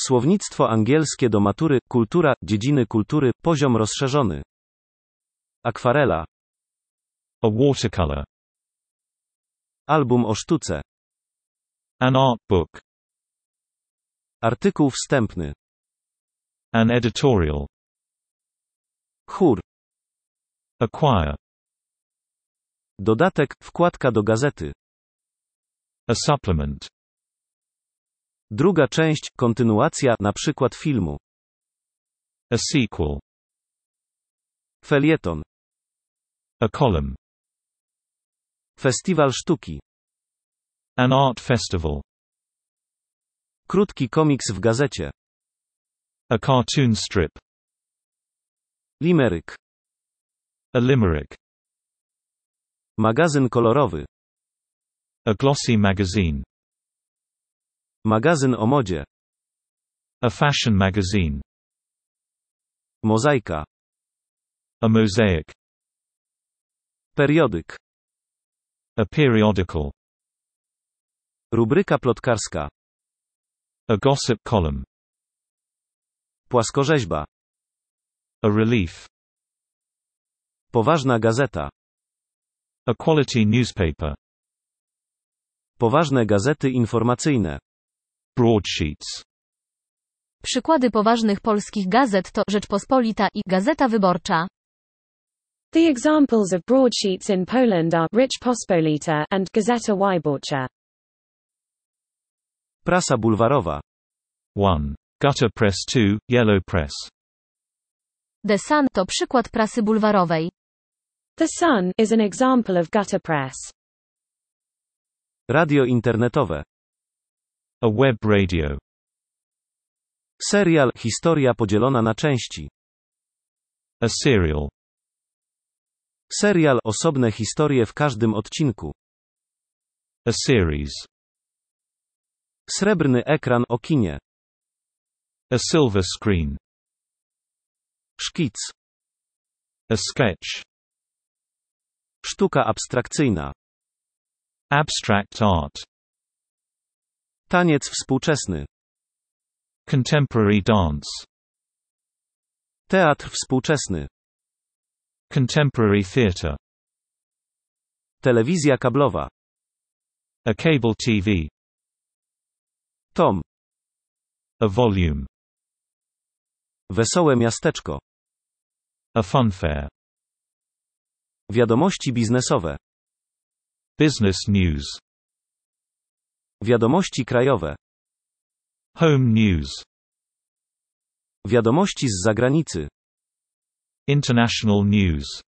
Słownictwo angielskie do matury, kultura, dziedziny kultury, poziom rozszerzony. Akwarela. A watercolor. Album o sztuce. An art book. Artykuł wstępny. An editorial. Chór. A choir. Dodatek, wkładka do gazety. A supplement. Druga część, kontynuacja, na przykład filmu. A sequel. Felieton. A column. Festiwal sztuki. An art festival. Krótki komiks w gazecie. A cartoon strip. Limeryk. A limerick. Magazyn kolorowy. A glossy magazine. Magazyn o modzie. A fashion magazine. Mozaika. A mosaic. Periodyk. A periodical. Rubryka plotkarska. A gossip column. Płaskorzeźba. A relief. Poważna gazeta. A quality newspaper. Poważne gazety informacyjne. Broadsheets. Przykłady poważnych polskich gazet to Rzeczpospolita i Gazeta Wyborcza. The examples of broadsheets in Poland are Rzeczpospolita and Gazeta Wyborcza. Prasa bulwarowa. 1. Gutter press. 2. Yellow press. The Sun to przykład prasy bulwarowej. The Sun is an example of gutter press. Radio internetowe. A web radio. Serial, historia podzielona na części. A serial. Serial, osobne historie w każdym odcinku. A series. Srebrny ekran o kinie. A silver screen. Szkic. A sketch. Sztuka abstrakcyjna. Abstract art. Taniec współczesny. Contemporary dance. Teatr współczesny. Contemporary theater. Telewizja kablowa. A cable TV. Tom. A volume. Wesołe miasteczko. A funfair. Wiadomości biznesowe. Business news. Wiadomości krajowe. Home news. Wiadomości z zagranicy. International news.